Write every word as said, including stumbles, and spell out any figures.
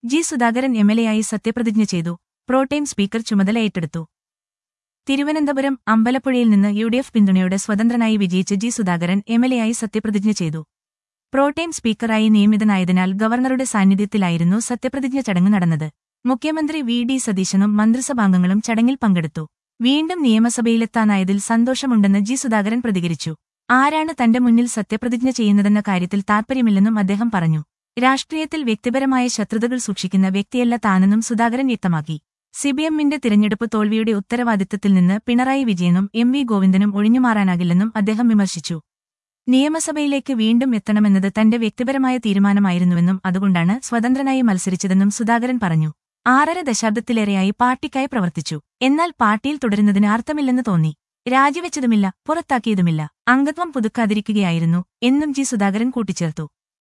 G Sudhakaran എംഎൽഎയായി സത്യപ്രതിജ്ഞ ചെയ്തു. Pro tem speaker ചുമതല ഏറ്റെടുത്തു. തിരുവനന്തപുരം അമ്പലപ്പുഴയിൽ നിന്ന് യു ഡി എഫ് പിന്തുണയോടെ സ്വതന്ത്രനായി വിജയിച്ച ജി സുധാകരൻ എംഎൽഎയായി സത്യപ്രതിജ്ഞ ചെയ്തു. പ്രോടേം സ്പീക്കറായി നിയമിതനായതിനാൽ ഗവർണറുടെ സാന്നിധ്യത്തിലായിരുന്നു സത്യപ്രതിജ്ഞ ചടങ്ങ് നടന്നത്. മുഖ്യമന്ത്രി വി ഡി സതീശനും മന്ത്രിസഭാംഗങ്ങളും ചടങ്ങിൽ പങ്കെടുത്തു. വീണ്ടും നിയമസഭയിലെത്താനായതിൽ സന്തോഷമുണ്ടെന്ന് ജി സുധാകരൻ പ്രതികരിച്ചു. ആരാണ് തന്റെ മുന്നിൽ സത്യപ്രതിജ്ഞ ചെയ്യുന്നതെന്ന കാര്യത്തിൽ താൽപര്യമില്ലെന്നും അദ്ദേഹം പറഞ്ഞു. രാഷ്ട്രീയത്തിൽ വ്യക്തിപരമായ ശത്രുതകൾ സൂക്ഷിക്കുന്ന വ്യക്തിയല്ല താനെന്നും സുധാകരൻ വ്യക്തമാക്കി. സിപിഎമ്മിന്റെ തിരഞ്ഞെടുപ്പ് തോൽവിയുടെ ഉത്തരവാദിത്തത്തിൽ നിന്ന് പിണറായി വിജയനും എം വി ഗോവിന്ദനും ഒഴിഞ്ഞുമാറാനാകില്ലെന്നും അദ്ദേഹം വിമർശിച്ചു. നിയമസഭയിലേക്ക് വീണ്ടും എത്തണമെന്നത് തന്റെ വ്യക്തിപരമായ തീരുമാനമായിരുന്നുവെന്നും അതുകൊണ്ടാണ് സ്വതന്ത്രനായി മത്സരിച്ചതെന്നും സുധാകരൻ പറഞ്ഞു. ആറര ദശാബ്ദത്തിലേറെയായി പാർട്ടിക്കായി പ്രവർത്തിച്ചു. എന്നാൽ പാർട്ടിയിൽ തുടരുന്നതിന് അർത്ഥമില്ലെന്ന് തോന്നി. രാജിവെച്ചതുമില്ല, പുറത്താക്കിയതുമില്ല, അംഗത്വം പുതുക്കാതിരിക്കുകയായിരുന്നു എന്നും ജി സുധാകരൻ കൂട്ടിച്ചേർത്തു.